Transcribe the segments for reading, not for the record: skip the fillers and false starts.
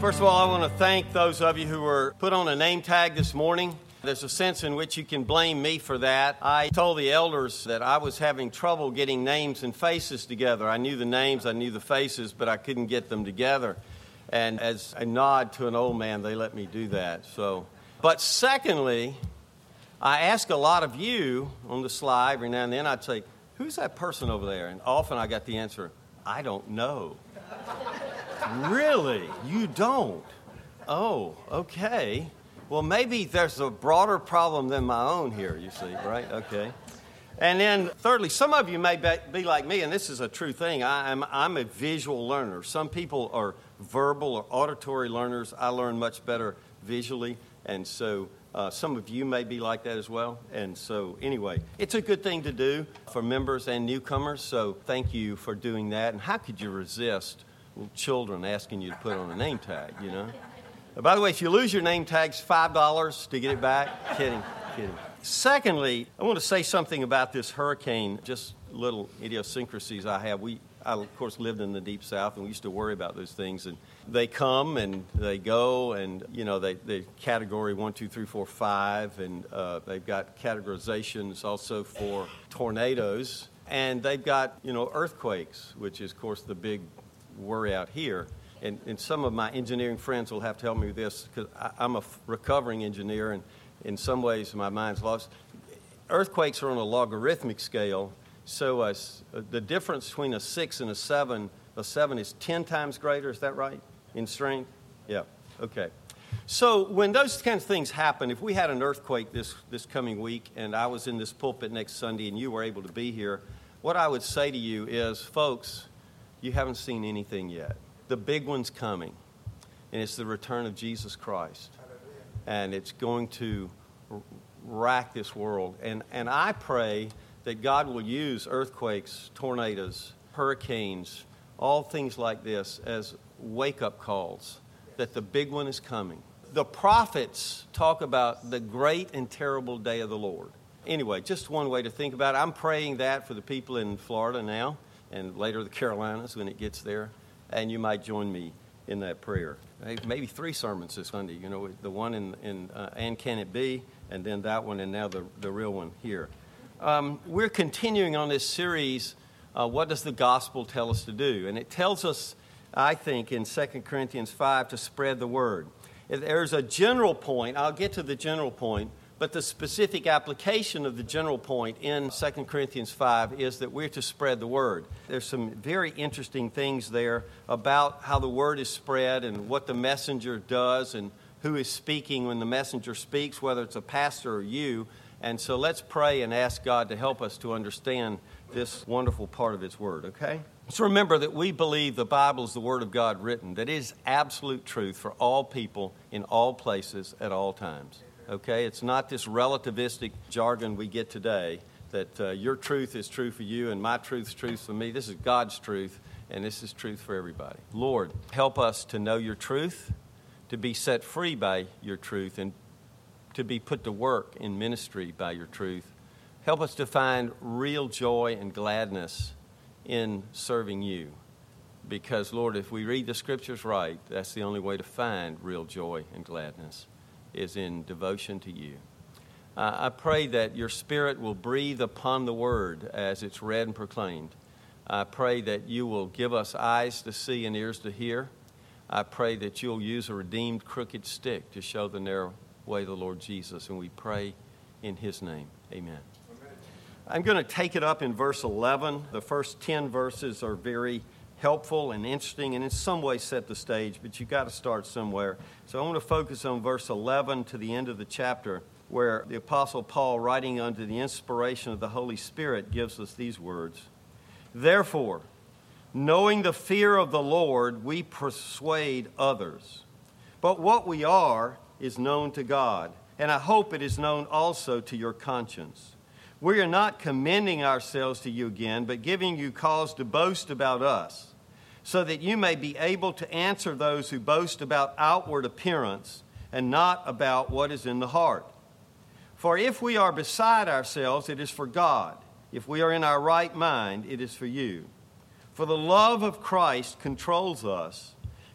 First of all, I want to thank those of you who were put on a name tag this morning. There's a sense in which you can blame me for that. I told the elders that I was having trouble getting names and faces together. I knew the names, I knew the faces, but I couldn't get them together. And as a nod to an old man, they let me do that. But secondly, I ask a lot of you on the slide every now and then. I'd say, who's that person over there? And often I got the answer, I don't know. Really? You don't? Oh, okay. Well, maybe there's a broader problem than my own here, you see, right? Okay. And then thirdly, some of you may be like me, and this is a true thing. I'm a visual learner. Some people are verbal or auditory learners. I learn much better visually, and so some of you may be like that as well. And so anyway, it's a good thing to do for members and newcomers, so thank you for doing that. And how could you resist children asking you to put on a name tag, you know? By the way, if you lose your name tags, $5 to get it back. Kidding. Secondly, I want to say something about this hurricane, just little idiosyncrasies I have. I, of course, lived in the Deep South, and we used to worry about those things. And they come and they go, and, you know, they category 1, 2, 3, 4, 5, and they've got categorizations also for tornadoes. And they've got, you know, earthquakes, which is, of course, the big worry out here. And some of my engineering friends will have to help me with this because I'm a recovering engineer, and in some ways my mind's lost. Earthquakes are on a logarithmic scale, so the difference between a 6 and a 7 is 10 times greater, is that right, in strength? Yeah, okay. So when those kind of things happen, if we had an earthquake this coming week and I was in this pulpit next Sunday and you were able to be here, what I would say to you is, folks, you haven't seen anything yet. The big one's coming, and it's the return of Jesus Christ. And it's going to rack this world. And I pray that God will use earthquakes, tornadoes, hurricanes, all things like this as wake-up calls, that the big one is coming. The prophets talk about the great and terrible day of the Lord. Anyway, just one way to think about it. I'm praying that for the people in Florida now, and later the Carolinas when it gets there. And you might join me in that prayer. Maybe 3 sermons this Sunday, you know, the one in And Can It Be, and then that one, and now the real one here. We're continuing on this series, What Does the Gospel Tell Us to Do? And it tells us, I think, in 2 Corinthians 5 to spread the word. There's a general point. I'll get to the general point. But the specific application of the general point in 2 Corinthians 5 is that we're to spread the word. There's some very interesting things there about how the word is spread and what the messenger does and who is speaking when the messenger speaks, whether it's a pastor or you. And so let's pray and ask God to help us to understand this wonderful part of His word, okay? So remember that we believe the Bible is the word of God written, that it is absolute truth for all people in all places at all times. Okay, it's not this relativistic jargon we get today that your truth is true for you and my truth is true for me. This is God's truth, and this is truth for everybody. Lord, help us to know your truth, to be set free by your truth, and to be put to work in ministry by your truth. Help us to find real joy and gladness in serving you. Because, Lord, if we read the Scriptures right, that's the only way to find real joy and gladness, is in devotion to you. I pray that your Spirit will breathe upon the word as it's read and proclaimed. I pray that you will give us eyes to see and ears to hear. I pray that you'll use a redeemed crooked stick to show the narrow way of the Lord Jesus. And we pray in his name. Amen. I'm going to take it up in verse 11. The first 10 verses are very helpful and interesting, and in some ways set the stage, but you've got to start somewhere. So I want to focus on verse 11 to the end of the chapter, where the Apostle Paul, writing under the inspiration of the Holy Spirit, gives us these words. Therefore, knowing the fear of the Lord, we persuade others. But what we are is known to God, and I hope it is known also to your conscience. We are not commending ourselves to you again, but giving you cause to boast about us, so that you may be able to answer those who boast about outward appearance and not about what is in the heart. For if we are beside ourselves, it is for God. If we are in our right mind, it is for you. For the love of Christ controls us,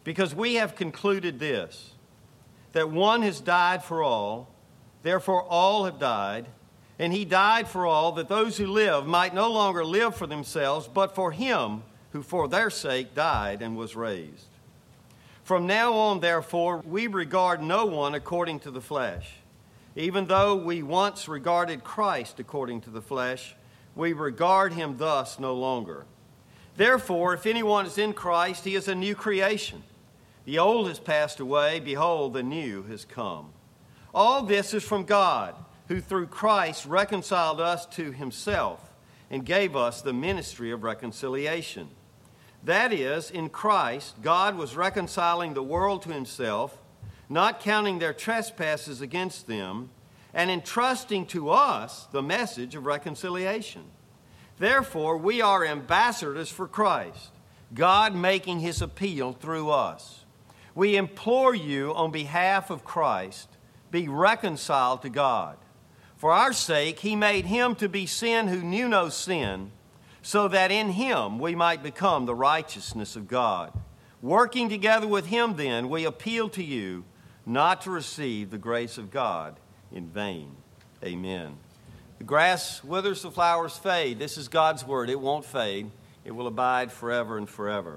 because we have concluded this, that one has died for all, therefore all have died, and he died for all, that those who live might no longer live for themselves, but for him who for their sake died and was raised. From now on, therefore, we regard no one according to the flesh. Even though we once regarded Christ according to the flesh, we regard him thus no longer. Therefore, if anyone is in Christ, he is a new creation. The old has passed away, behold, the new has come. All this is from God, who through Christ reconciled us to himself and gave us the ministry of reconciliation. That is, in Christ, God was reconciling the world to himself, not counting their trespasses against them, and entrusting to us the message of reconciliation. Therefore, we are ambassadors for Christ, God making his appeal through us. We implore you on behalf of Christ, be reconciled to God. For our sake, he made him to be sin who knew no sin, so that in him we might become the righteousness of God. Working together with him, then, we appeal to you not to receive the grace of God in vain. Amen. The grass withers, the flowers fade. This is God's word. It won't fade. It will abide forever and forever.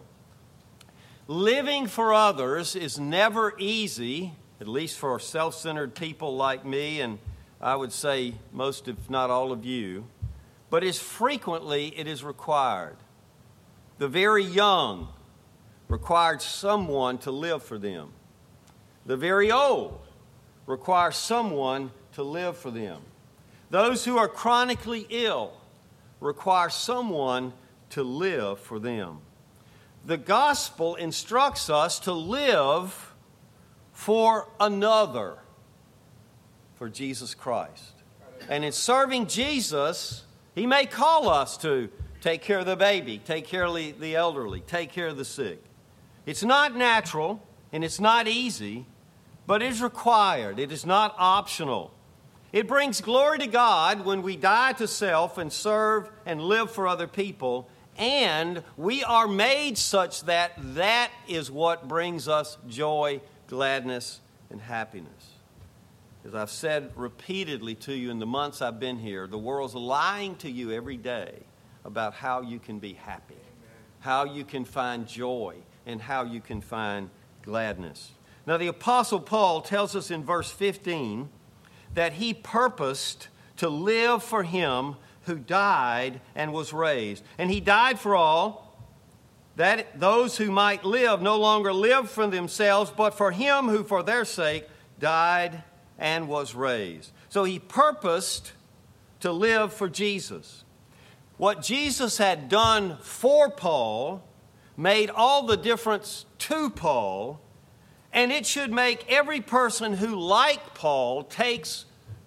Living for others is never easy, at least for self-centered people like me, and I would say most, if not all of you. But as frequently it is required. The very young required someone to live for them. The very old require someone to live for them. Those who are chronically ill require someone to live for them. The gospel instructs us to live for another, for Jesus Christ. And in serving Jesus, he may call us to take care of the baby, take care of the elderly, take care of the sick. It's not natural and it's not easy, but it is required. It is not optional. It brings glory to God when we die to self and serve and live for other people, and we are made such that that is what brings us joy, gladness, and happiness. As I've said repeatedly to you in the months I've been here, the world's lying to you every day about how you can be happy, how you can find joy, and how you can find gladness. Now, the Apostle Paul tells us in verse 15 that he purposed to live for him who died and was raised. And he died for all, that those who might live no longer live for themselves, but for him who for their sake died and was raised. So he purposed to live for Jesus. What Jesus had done for Paul made all the difference to Paul, and it should make every person who, like Paul, takes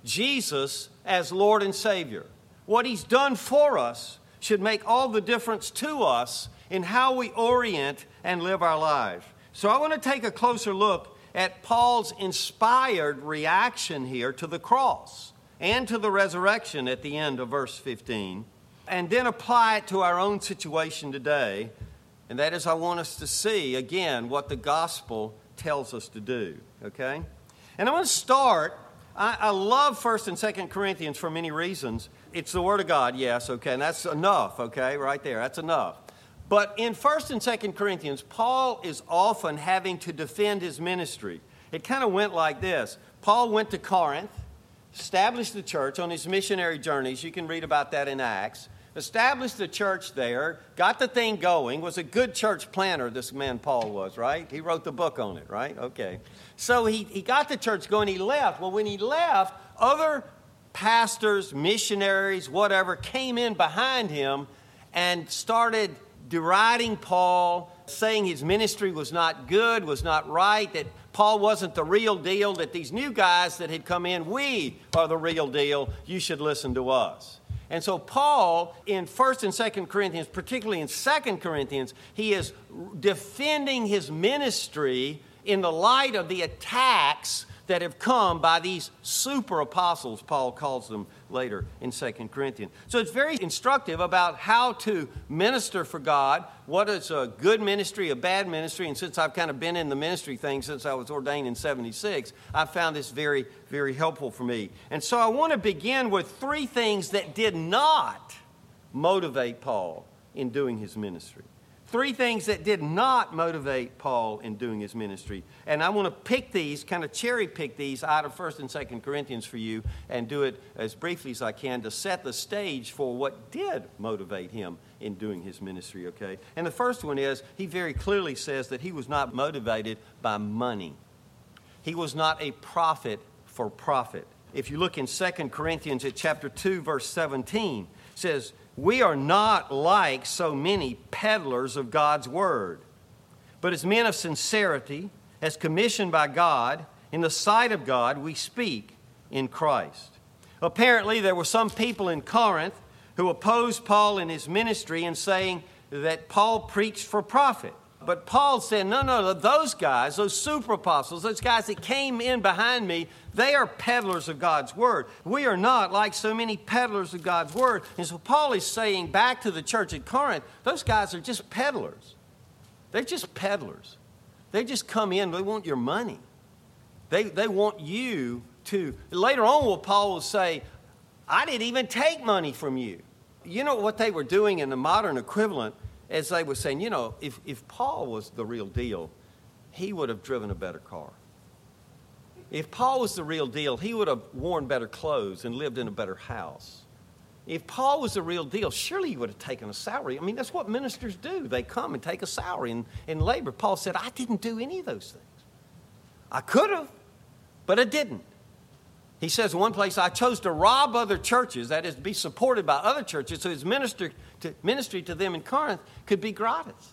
Jesus as Lord and Savior. What he's done for us should make all the difference to us in how we orient and live our lives. So I want to take a closer look at Paul's inspired reaction here to the cross and to the resurrection at the end of verse 15, and then apply it to our own situation today. And that is, I want us to see, again, what the gospel tells us to do, okay? And I want to start, I love 1st and 2nd Corinthians for many reasons. It's the Word of God, yes, okay, and that's enough, okay, right there, that's enough. But in 1st and 2nd Corinthians, Paul is often having to defend his ministry. It kind of went like this. Paul went to Corinth, established the church on his missionary journeys. You can read about that in Acts. Established the church there, got the thing going, was a good church planner, this man Paul was, right? He wrote the book on it, right? Okay. So he got the church going, he left. Well, when he left, other pastors, missionaries, whatever, came in behind him and started deriding Paul, saying his ministry was not good, was not right, that Paul wasn't the real deal, that these new guys that had come in, we are the real deal, you should listen to us. And so Paul, in 1st and 2nd Corinthians, particularly in 2nd Corinthians, he is defending his ministry in the light of the attacks that have come by these super apostles, Paul calls them, later in 2 Corinthians. So it's very instructive about how to minister for God, what is a good ministry, a bad ministry. And since I've kind of been in the ministry thing since I was ordained in 76, I've found this very, very helpful for me. And so I want to begin with 3 things that did not motivate Paul in doing his ministry. 3 things that did not motivate Paul in doing his ministry. And I want to pick these, kind of cherry pick these out of 1 and 2 Corinthians for you and do it as briefly as I can to set the stage for what did motivate him in doing his ministry, okay? And the first one is, he very clearly says that he was not motivated by money. He was not a prophet for profit. If you look in 2 Corinthians at chapter 2, verse 17, it says, "We are not like so many peddlers of God's word, but as men of sincerity, as commissioned by God, in the sight of God, we speak in Christ." Apparently, there were some people in Corinth who opposed Paul in his ministry and saying that Paul preached for profit. But Paul said, no, those guys, those super apostles, those guys that came in behind me, they are peddlers of God's word. We are not like so many peddlers of God's word. And so Paul is saying back to the church at Corinth, those guys are just peddlers. They're just peddlers. They just come in, they want your money. They want you to. Later on, Paul will say, I didn't even take money from you. You know what they were doing in the modern equivalent? As they were saying, you know, if Paul was the real deal, he would have driven a better car. If Paul was the real deal, he would have worn better clothes and lived in a better house. If Paul was the real deal, surely he would have taken a salary. I mean, that's what ministers do. They come and take a salary and labor. Paul said, I didn't do any of those things. I could have, but I didn't. He says in one place, I chose to rob other churches, that is, to be supported by other churches, so his ministry to them in Corinth could be gratis.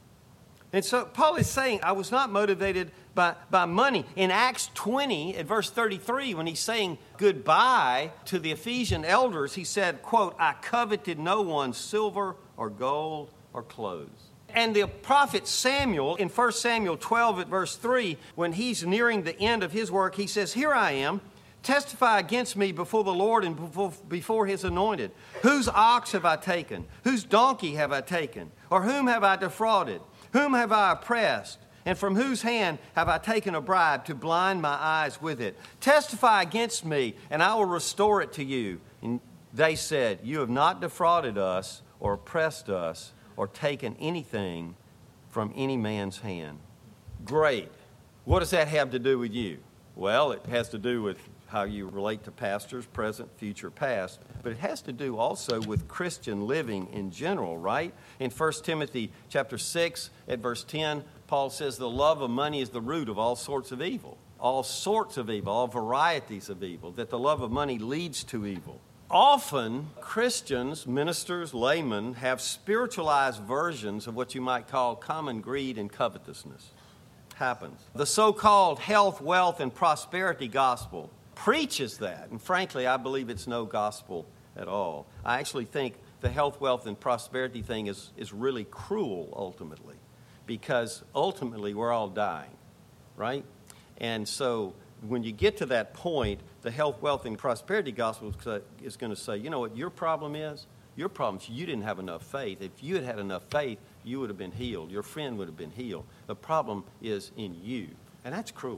And so Paul is saying, I was not motivated by money. In Acts 20, at verse 33, when he's saying goodbye to the Ephesian elders, he said, quote, I coveted no one's silver or gold or clothes. And the prophet Samuel, in 1 Samuel 12 at verse 3, when he's nearing the end of his work, he says, here I am. Testify against me before the Lord and before his anointed. Whose ox have I taken? Whose donkey have I taken? Or whom have I defrauded? Whom have I oppressed? And from whose hand have I taken a bribe to blind my eyes with it? Testify against me, and I will restore it to you. And they said, you have not defrauded us or oppressed us or taken anything from any man's hand. Great. What does that have to do with you? Well, it has to do with how you relate to pastors, present, future, past. But it has to do also with Christian living in general, right? In 1 Timothy chapter 6 at verse 10, Paul says the love of money is the root of all sorts of evil. All sorts of evil, all varieties of evil, that the love of money leads to evil. Often, Christians, ministers, laymen, have spiritualized versions of what you might call common greed and covetousness. Happens. The so-called health, wealth, and prosperity gospel preaches that. And frankly, I believe it's no gospel at all. I actually think the health, wealth, and prosperity thing is really cruel ultimately, because ultimately we're all dying, right? And so when you get to that point, the health, wealth, and prosperity gospel is going to say, you know what your problem is? Your problem is you didn't have enough faith. If you had had enough faith, you would have been healed. Your friend would have been healed. The problem is in you. And that's cruel.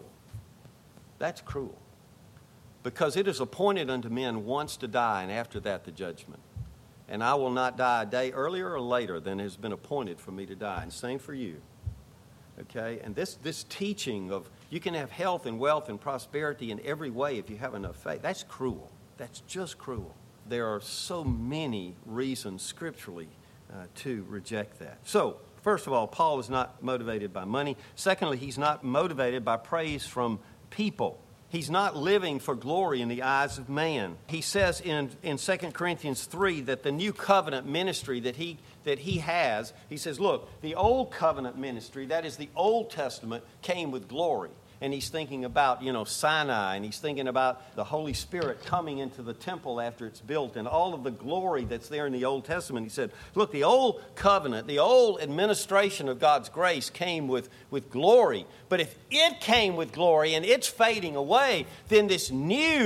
That's cruel. Because it is appointed unto men once to die, and after that the judgment. And I will not die a day earlier or later than has been appointed for me to die. And same for you. Okay? And this teaching of you can have health and wealth and prosperity in every way if you have enough faith, that's cruel. That's just cruel. There are so many reasons scripturally to reject that. So, first of all, Paul is not motivated by money. Secondly, he's not motivated by praise from people. He's not living for glory in the eyes of man. He says in 2 Corinthians 3 that the new covenant ministry that he has, he says, look, the old covenant ministry, that is the Old Testament, came with glory. And he's thinking about, Sinai, and he's thinking about the Holy Spirit coming into the temple after it's built and all of the glory that's there in the Old Testament. He said, look, the old covenant, the old administration of God's grace came with glory. But if it came with glory and it's fading away, then this new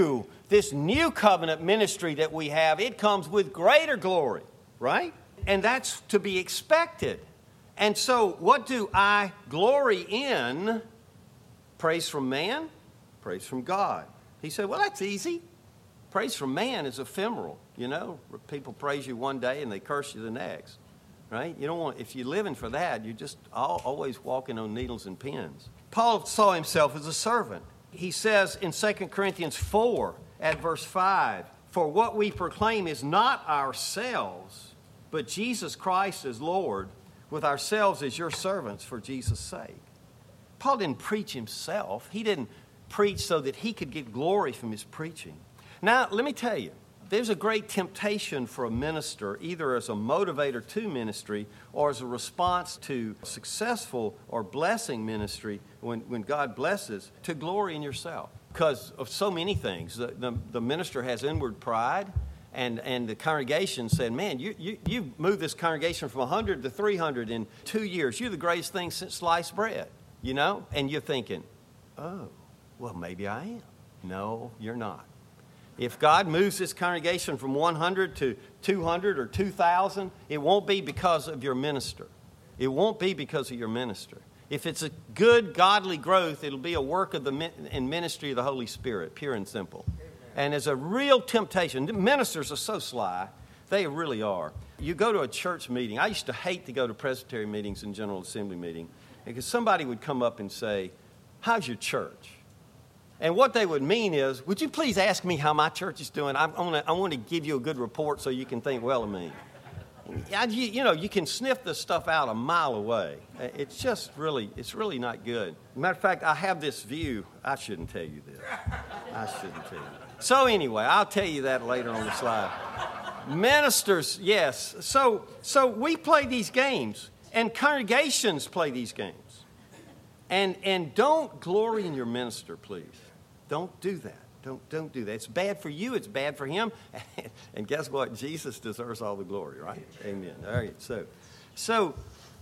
this new covenant ministry that we have, it comes with greater glory, right? And that's to be expected. And so what do I glory in? Praise from man, praise from God. He said, well, that's easy. Praise from man is ephemeral, you know. People praise you one day and they curse you the next, right? You don't want, if you're living for that, you're just always walking on needles and pins. Paul saw himself as a servant. He says in 2 Corinthians 4 at verse 5, for what we proclaim is not ourselves, but Jesus Christ as Lord, with ourselves as your servants for Jesus' sake. Paul didn't preach himself. He didn't preach so that he could get glory from his preaching. Now, let me tell you, there's a great temptation for a minister, either as a motivator to ministry or as a response to successful or blessing ministry when God blesses, to glory in yourself. Because of so many things. The minister has inward pride, and the congregation said, man, you moved this congregation from 100 to 300 in 2 years. You're the greatest thing since sliced bread, you know? And you're thinking, oh, well, maybe I am. No, you're not. If God moves this congregation from 100 to 200 or 2,000, it won't be because of your minister. It won't be because of your minister. If it's a good, godly growth, it'll be a work of the ministry of the Holy Spirit, pure and simple. And there's a real temptation. Ministers are so sly. They really are. You go to a church meeting. I used to hate to go to Presbytery meetings and General Assembly meeting because somebody would come up and say, how's your church? And what they would mean is, would you please ask me how my church is doing? I want to give you a good report so you can think well of me. You know, you can sniff this stuff out a mile away. It's just really, it's really not good. Matter of fact, I have this view. I shouldn't tell you this. I shouldn't tell you. So anyway, I'll tell you that later on the slide. Ministers, yes. So we play these games, and congregations play these games. And don't glory in your minister, please. Don't do that. Don't do that. It's bad for you. It's bad for him. And guess what? Jesus deserves all the glory, right? Amen. All right. So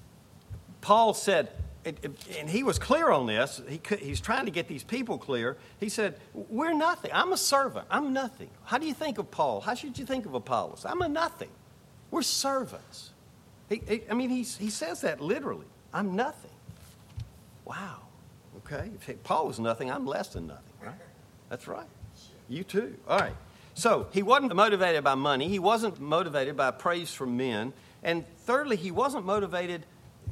Paul said, and he was clear on this. He's trying to get these people clear. He said, we're nothing. I'm a servant. I'm nothing. How do you think of Paul? How should you think of Apollos? I'm a nothing. We're servants. He says that literally. I'm nothing. Wow. Okay. If Paul was nothing, I'm less than nothing, right? That's right. You too. All right. So he wasn't motivated by money. He wasn't motivated by praise from men. And thirdly, he wasn't motivated,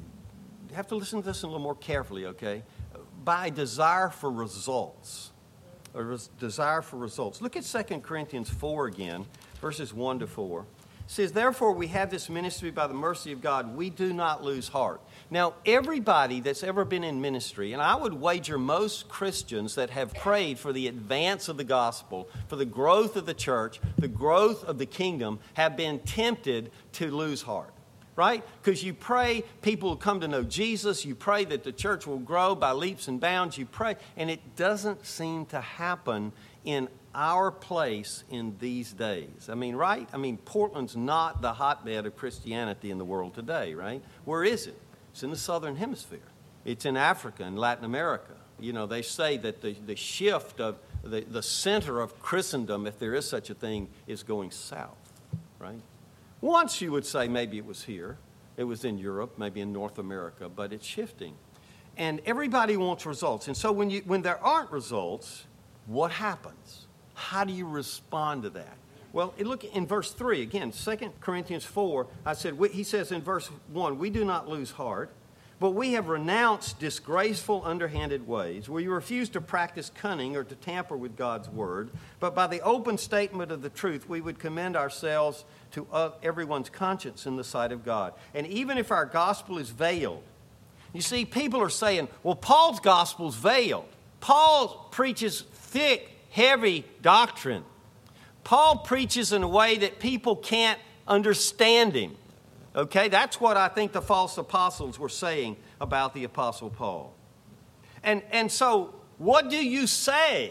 you have to listen to this a little more carefully, okay, by desire for results. Or desire for results. Look at 2 Corinthians 4 again, verses 1 to 4. It says, therefore we have this ministry by the mercy of God. We do not lose heart. Now, everybody that's ever been in ministry, and I would wager most Christians that have prayed for the advance of the gospel, for the growth of the church, the growth of the kingdom, have been tempted to lose heart, right? Because you pray people will come to know Jesus. You pray that the church will grow by leaps and bounds. You pray, and it doesn't seem to happen in our place in these days. I mean, right? I mean, Portland's not the hotbed of Christianity in the world today, right? Where is it? It's in the southern hemisphere. It's in Africa and Latin America. You know, they say that the shift of the center of Christendom, if there is such a thing, is going south, right? Once you would say maybe it was here. It was in Europe, maybe in North America, but it's shifting. And everybody wants results. And so when there aren't results, what happens? How do you respond to that? Well, look in verse 3 again, 2 Corinthians 4. He says in verse 1, we do not lose heart, but we have renounced disgraceful, underhanded ways. We refuse to practice cunning or to tamper with God's word, but by the open statement of the truth, we would commend ourselves to everyone's conscience in the sight of God. And even if our gospel is veiled, you see, people are saying, well, Paul's gospel's veiled. Paul preaches thick, heavy doctrine. Paul preaches in a way that people can't understand him. Okay, that's what I think the false apostles were saying about the Apostle Paul. And so, what do you say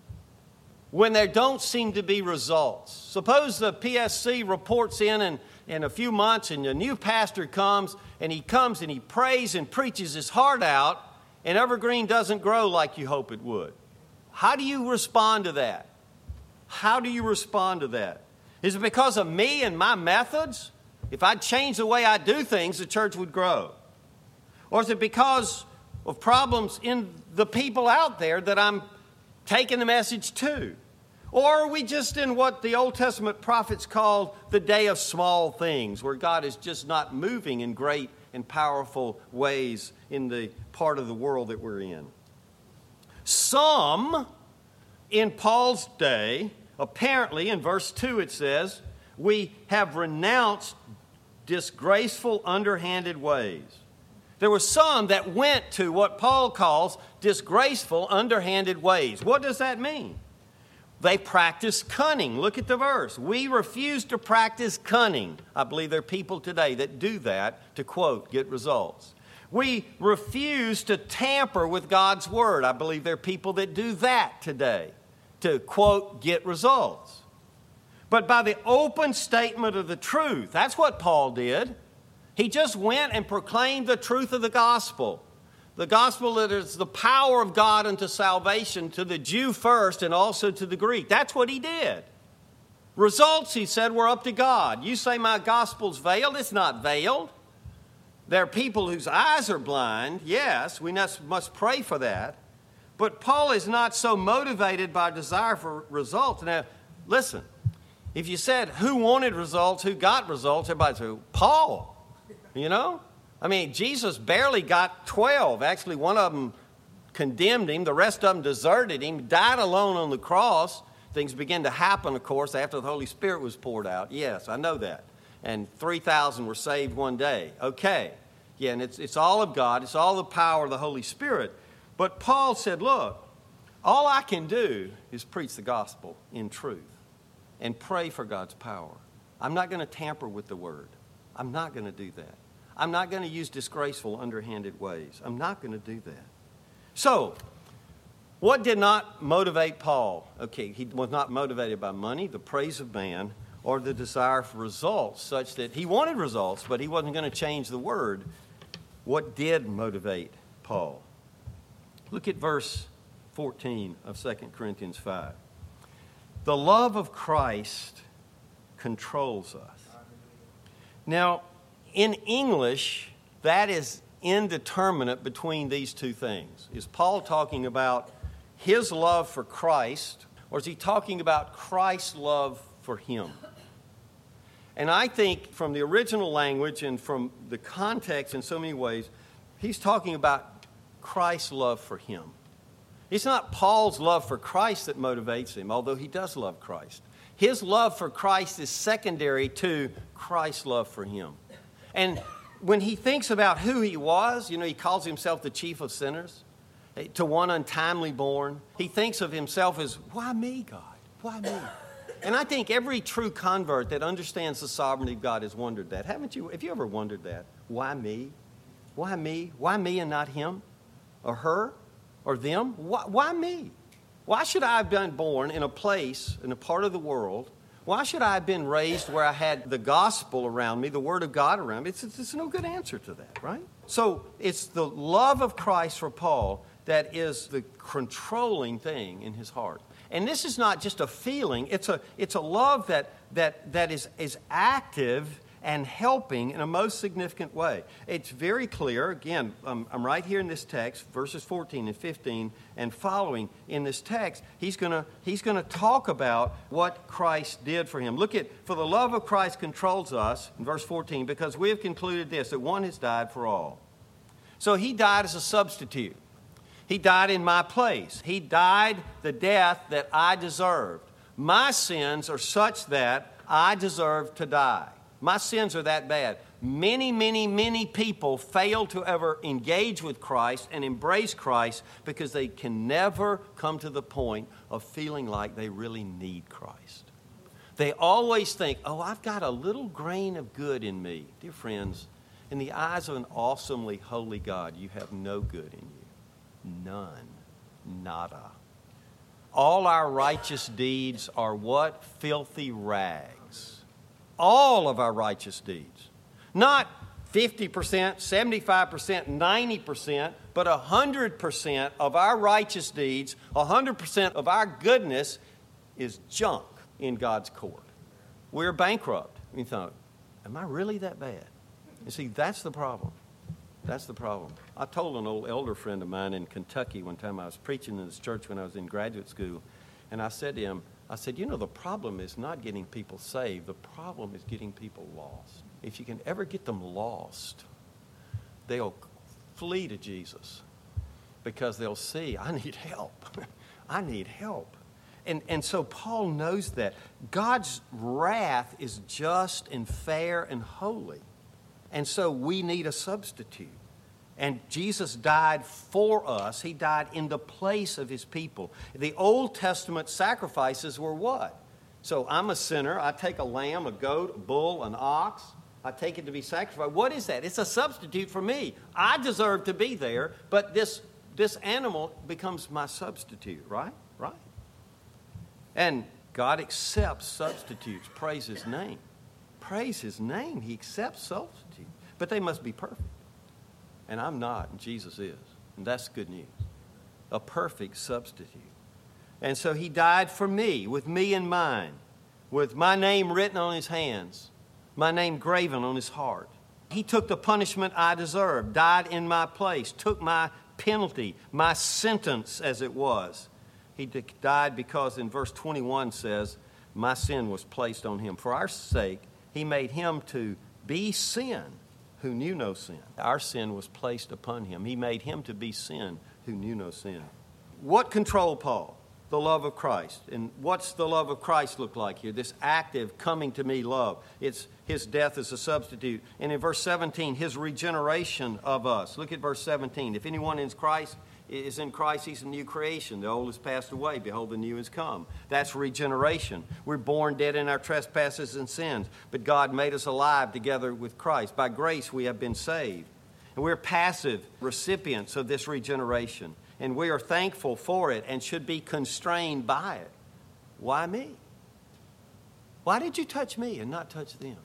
when there don't seem to be results? Suppose the PSC reports in a few months and a new pastor comes and he prays and preaches his heart out, and Evergreen doesn't grow like you hope it would. How do you respond to that? How do you respond to that? Is it because of me and my methods? If I change the way I do things, the church would grow. Or is it because of problems in the people out there that I'm taking the message to? Or are we just in what the Old Testament prophets called the day of small things, where God is just not moving in great and powerful ways in the part of the world that we're in? Some in Paul's day, apparently in verse 2 it says, we have renounced disgraceful, underhanded ways. There were some that went to what Paul calls disgraceful, underhanded ways. What does that mean? They practice cunning. Look at the verse. We refuse to practice cunning. I believe there are people today that do that to, quote, get results. We refuse to tamper with God's word. I believe there are people that do that today to, quote, get results. But by the open statement of the truth, that's what Paul did. He just went and proclaimed the truth of the gospel. The gospel that is the power of God unto salvation to the Jew first and also to the Greek. That's what he did. Results, he said, were up to God. You say my gospel's veiled. It's not veiled. There are people whose eyes are blind. Yes, we must pray for that. But Paul is not so motivated by desire for results. Now, listen, if you said who wanted results, who got results, everybody would say, Paul, you know? I mean, Jesus barely got 12. Actually, one of them condemned him. The rest of them deserted him, died alone on the cross. Things began to happen, of course, after the Holy Spirit was poured out. Yes, I know that. And 3,000 were saved one day. Okay. Yeah, and it's all of God. It's all the power of the Holy Spirit. But Paul said, look, all I can do is preach the gospel in truth and pray for God's power. I'm not going to tamper with the word. I'm not going to do that. I'm not going to use disgraceful, underhanded ways. I'm not going to do that. So, what did not motivate Paul? Okay, he was not motivated by money, the praise of man, or the desire for results, such that he wanted results, but he wasn't going to change the word. What did motivate Paul? Look at verse 14 of 2 Corinthians 5. The love of Christ controls us. Now, in English, that is indeterminate between these two things. Is Paul talking about his love for Christ, or is he talking about Christ's love for him? And I think from the original language and from the context in so many ways, he's talking about Christ's love for him. It's not Paul's love for Christ that motivates him, although he does love Christ. His love for Christ is secondary to Christ's love for him. And when he thinks about who he was, he calls himself the chief of sinners, to one untimely born. He thinks of himself as, why me, God? Why me? And I think every true convert that understands the sovereignty of God has wondered that. Haven't you? Have you ever wondered that? Why me? Why me? Why me and not him? Or her? Or them? Why me? Why should I have been born in a place, in a part of the world? Why should I have been raised where I had the gospel around me, the word of God around me? It's no good answer to that, right? So it's the love of Christ for Paul that is the controlling thing in his heart. And this is not just a feeling. It's a love that is active and helping in a most significant way. It's very clear. Again, I'm right here in this text, verses 14 and 15 and following in this text. He's going to talk about what Christ did for him. Look at, for the love of Christ controls us, in verse 14, because we have concluded this, that one has died for all. So he died as a substitute. He died in my place. He died the death that I deserved. My sins are such that I deserve to die. My sins are that bad. Many, many, many people fail to ever engage with Christ and embrace Christ because they can never come to the point of feeling like they really need Christ. They always think, oh, I've got a little grain of good in me. Dear friends, in the eyes of an awesomely holy God, you have no good in you. None. Nada. All our righteous deeds are what? Filthy rags. All of our righteous deeds. Not 50%, 75%, 90%, but 100% of our righteous deeds, 100% of our goodness is junk in God's court. We're bankrupt. You thought, am I really that bad? You see, that's the problem. That's the problem. I told an old elder friend of mine in Kentucky one time, I was preaching in this church when I was in graduate school, and I said to him, the problem is not getting people saved. The problem is getting people lost. If you can ever get them lost, they'll flee to Jesus because they'll see, I need help. I need help. And so Paul knows that. God's wrath is just and fair and holy. And so we need a substitute. And Jesus died for us. He died in the place of his people. The Old Testament sacrifices were what? So I'm a sinner. I take a lamb, a goat, a bull, an ox. I take it to be sacrificed. What is that? It's a substitute for me. I deserve to be there, but this animal becomes my substitute, right? Right. And God accepts substitutes. Praise his name. Praise his name. He accepts substitutes. But they must be perfect. And I'm not, and Jesus is. And that's good news. A perfect substitute. And so he died for me, with me in mind, with my name written on his hands, my name graven on his heart. He took the punishment I deserved, died in my place, took my penalty, my sentence as it was. He died because in verse 21 says, my sin was placed on him. For our sake, he made him to be sin who knew no sin. Our sin was placed upon him. He made him to be sin who knew no sin. What controlled Paul? The love of Christ. And what's the love of Christ look like here? This active coming to me love. It's his death as a substitute. And in verse 17, his regeneration of us. Look at verse 17. If anyone is in Christ, he's a new creation. The old has passed away. Behold, the new has come. That's regeneration. We're born dead in our trespasses and sins, but God made us alive together with Christ. By grace, we have been saved. And we're passive recipients of this regeneration. And we are thankful for it and should be constrained by it. Why me? Why did you touch me and not touch them?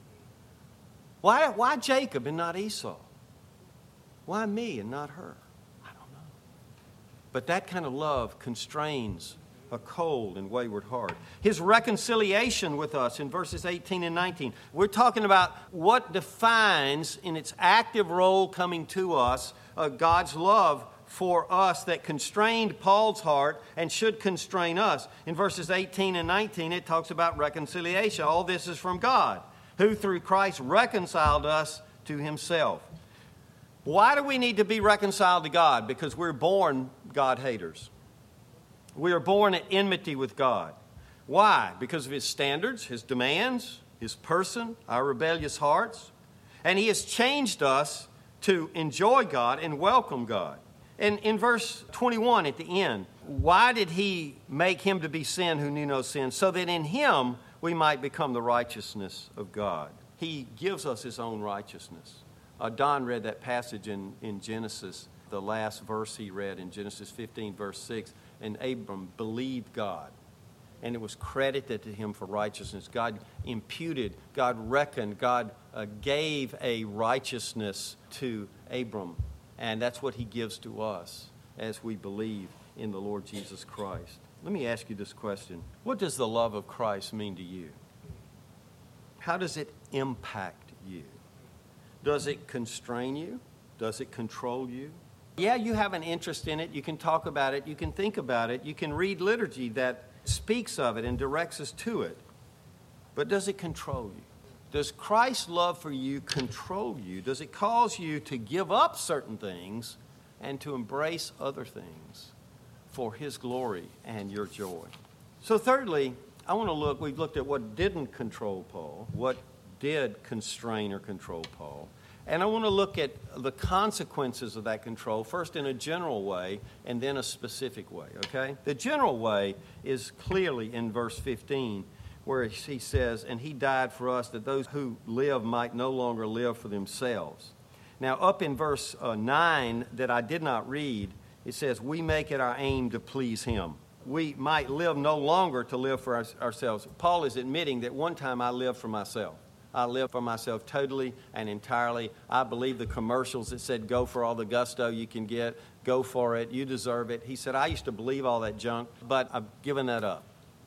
Why Jacob and not Esau? Why me and not her? I don't know. But that kind of love constrains a cold and wayward heart. His reconciliation with us in verses 18 and 19. We're talking about what defines in its active role coming to us God's love for us that constrained Paul's heart and should constrain us. In verses 18 and 19, it talks about reconciliation. All this is from God, who through Christ reconciled us to himself. Why do we need to be reconciled to God? Because we're born God-haters. We are born at enmity with God. Why? Because of his standards, his demands, his person, our rebellious hearts. And he has changed us to enjoy God and welcome God. And in verse 21 at the end, why did he make him to be sin who knew no sin? So that in him we might become the righteousness of God. He gives us his own righteousness. Don read that passage in Genesis, the last verse he read in Genesis 15, verse 6. And Abram believed God, and it was credited to him for righteousness. God imputed, God reckoned, God gave a righteousness to Abram. And that's what he gives to us as we believe in the Lord Jesus Christ. Let me ask you this question. What does the love of Christ mean to you? How does it impact you? Does it constrain you? Does it control you? Yeah, you have an interest in it. You can talk about it. You can think about it. You can read liturgy that speaks of it and directs us to it. But does it control you? Does Christ's love for you control you? Does it cause you to give up certain things and to embrace other things for his glory and your joy? So thirdly, we've looked at what didn't control Paul, what did constrain or control Paul. And I want to look at the consequences of that control, first in a general way and then a specific way, okay? The general way is clearly in verse 15, where he says, and he died for us that those who live might no longer live for themselves. Now, up in verse 9 that I did not read, it says, we make it our aim to please him. We might live no longer to live for ourselves. Paul is admitting that one time I lived for myself. I lived for myself totally and entirely. I believe the commercials that said, go for all the gusto you can get, go for it, you deserve it. He said, I used to believe all that junk, but I've given that up.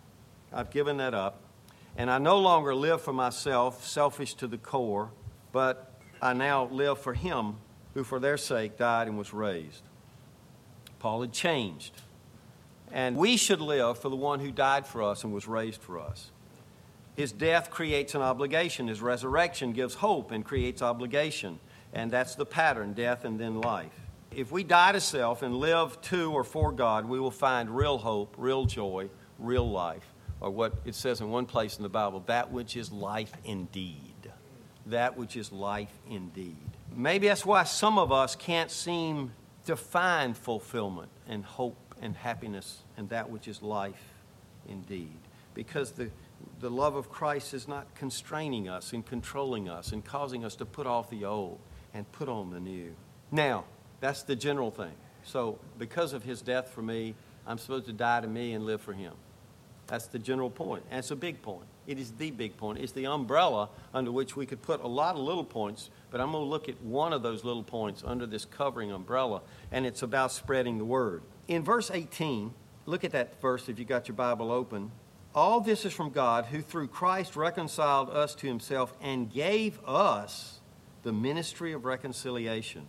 I've given that up. And I no longer live for myself, selfish to the core, but I now live for him who for their sake died and was raised. Paul had changed. And we should live for the one who died for us and was raised for us. His death creates an obligation. His resurrection gives hope and creates obligation. And that's the pattern, death and then life. If we die to self and live to or for God, we will find real hope, real joy, real life. Or what it says in one place in the Bible, that which is life indeed. That which is life indeed. Maybe that's why some of us can't seem to find fulfillment and hope and happiness and that which is life indeed. Because the love of Christ is not constraining us and controlling us and causing us to put off the old and put on the new. Now, that's the general thing. So because of his death for me, I'm supposed to die to me and live for him. That's the general point. And it's a big point. It is the big point. It's the umbrella under which we could put a lot of little points, but I'm going to look at one of those little points under this covering umbrella, and it's about spreading the word. In verse 18, look at that verse if you got your Bible open. All this is from God, who through Christ reconciled us to himself and gave us the ministry of reconciliation.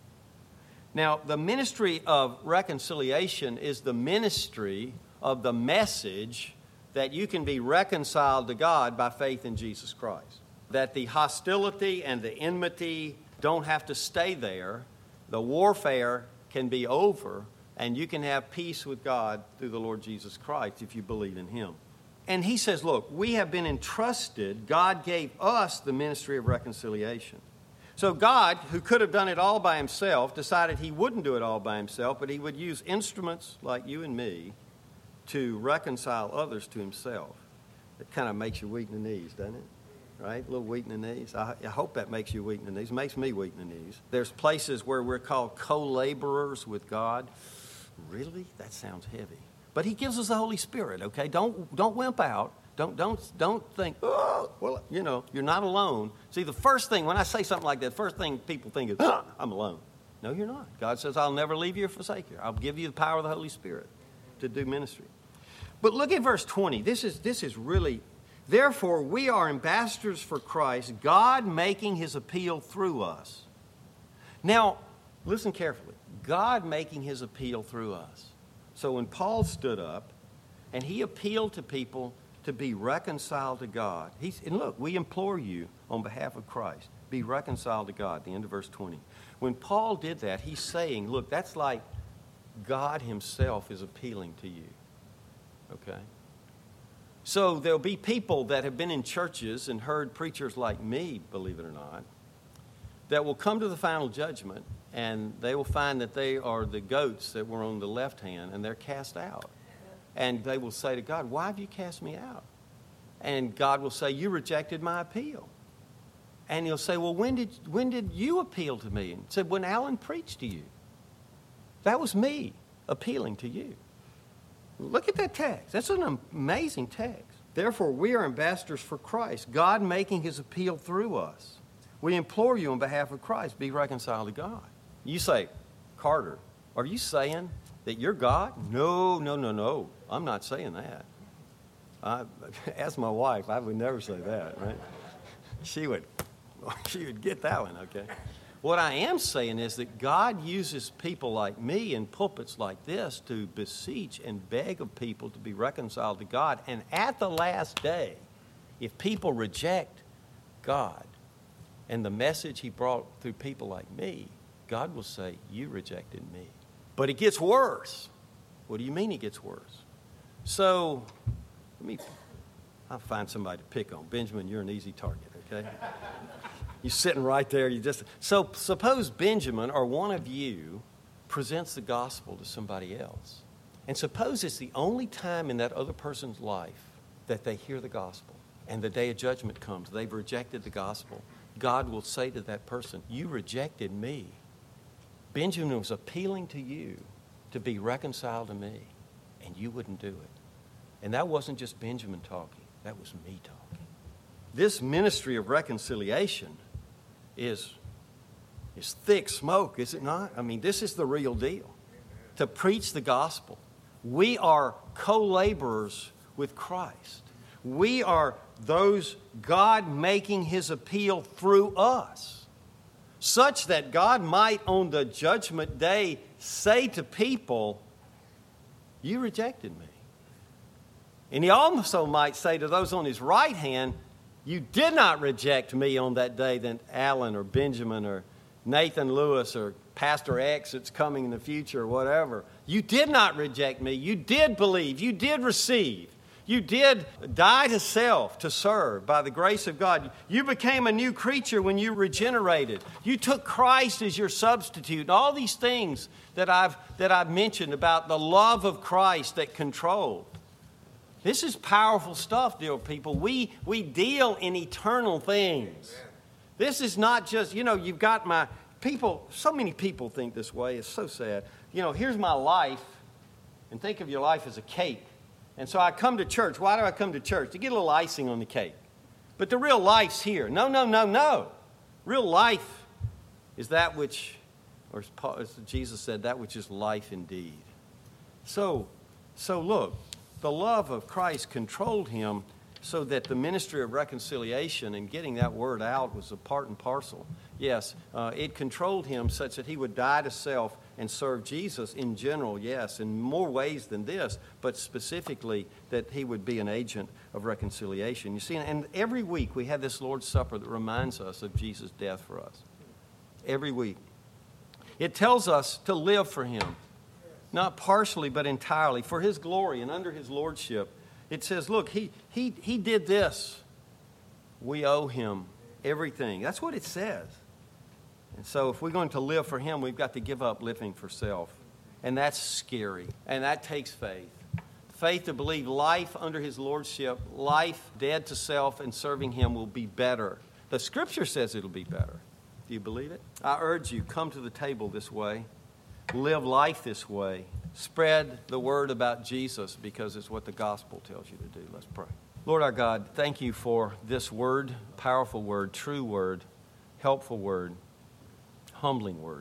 Now, the ministry of reconciliation is the ministry of the message that you can be reconciled to God by faith in Jesus Christ. That the hostility and the enmity don't have to stay there. The warfare can be over, and you can have peace with God through the Lord Jesus Christ if you believe in him. And he says, look, we have been entrusted, God gave us the ministry of reconciliation. So God, who could have done it all by himself, decided he wouldn't do it all by himself, but he would use instruments like you and me to reconcile others to himself. It kind of makes you weak in the knees, doesn't it? Right? A little weak in the knees. I hope that makes you weak in the knees. It makes me weak in the knees. There's places where we're called co-laborers with God. Really? That sounds heavy. But he gives us the Holy Spirit, okay? Don't wimp out. Don't think, oh, well, you know, you're not alone. See, the first thing, when I say something like that, the first thing people think is, I'm alone. No, you're not. God says, I'll never leave you or forsake you. I'll give you the power of the Holy Spirit to do ministry. But look at verse 20. This is really, therefore we are ambassadors for Christ, God making his appeal through us. Now, listen carefully. God making his appeal through us. So when Paul stood up and he appealed to people to be reconciled to God, and look, we implore you on behalf of Christ, be reconciled to God, the end of verse 20. When Paul did that, he's saying, look, that's like God himself is appealing to you. Okay? So there'll be people that have been in churches and heard preachers like me, believe it or not, that will come to the final judgment and they will find that they are the goats that were on the left hand and they're cast out. And they will say to God, why have you cast me out? And God will say, you rejected my appeal. And he'll say, well, when did you appeal to me? And said, when Alan preached to you. That was me appealing to you. Look at that text. That's an amazing text. Therefore, we are ambassadors for Christ, God making his appeal through us. We implore you on behalf of Christ, be reconciled to God. You say, Carter, are you saying that you're God? No. I'm not saying that. As my wife, I would never say that, right? She would get that one, okay? What I am saying is that God uses people like me in pulpits like this to beseech and beg of people to be reconciled to God. And at the last day, if people reject God and the message he brought through people like me, God will say, you rejected me. But it gets worse. What do you mean it gets worse? So, I'll find somebody to pick on. Benjamin, you're an easy target, okay? You're sitting right there. So suppose Benjamin or one of you presents the gospel to somebody else. And suppose it's the only time in that other person's life that they hear the gospel. And the day of judgment comes. They've rejected the gospel. God will say to that person, you rejected me. Benjamin was appealing to you to be reconciled to me. And you wouldn't do it. And that wasn't just Benjamin talking. That was me talking. This ministry of reconciliation is thick smoke, is it not? I mean, this is the real deal. To preach the gospel. We are co-laborers with Christ. We are those God making His appeal through us, such that God might on the judgment day say to people, you rejected me. And He also might say to those on His right hand, you did not reject me on that day, then Alan or Benjamin or Nathan Lewis or Pastor X that's coming in the future or whatever. You did not reject me. You did believe. You did receive. You did die to self to serve by the grace of God. You became a new creature when you regenerated. You took Christ as your substitute. And all these things that I've mentioned about the love of Christ that controlled. This is powerful stuff, dear people. We deal in eternal things. This is not just, you've got my people. So many people think this way. It's so sad. Here's my life, and think of your life as a cake. And so I come to church. Why do I come to church? To get a little icing on the cake. But the real life's here. No. Real life is that which, or as Jesus said, that which is life indeed. So look, the love of Christ controlled Him so that the ministry of reconciliation and getting that word out was a part and parcel. Yes, it controlled Him such that He would die to self and serve Jesus in general, yes, in more ways than this, but specifically that He would be an agent of reconciliation. You see, and every week we have this Lord's Supper that reminds us of Jesus' death for us. Every week. It tells us to live for Him, not partially but entirely, for His glory and under His lordship. It says, look, he did this. We owe Him everything. That's what it says. And so if we're going to live for Him, we've got to give up living for self. And that's scary. And that takes faith. Faith to believe life under His lordship, life dead to self and serving Him will be better. The Scripture says it'll be better. Do you believe it? I urge you, come to the table this way. Live life this way. Spread the word about Jesus because it's what the gospel tells you to do. Let's pray. Lord our God, thank You for this word, powerful word, true word, helpful word, humbling word.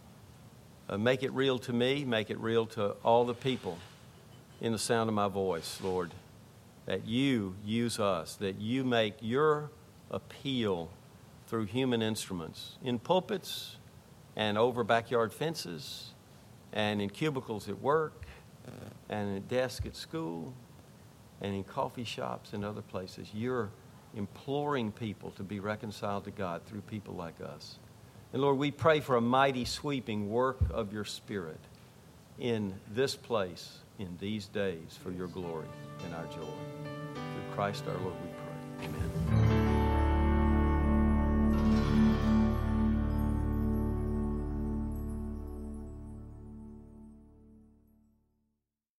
Make it real to me. Make it real to all the people in the sound of my voice, Lord, that You use us, that You make Your appeal through human instruments in pulpits and over backyard fences and in cubicles at work and in a desk at school and in coffee shops and other places. You're imploring people to be reconciled to God through people like us. And Lord, we pray for a mighty sweeping work of Your Spirit in this place, in these days, for Your glory and our joy. Through Christ our Lord we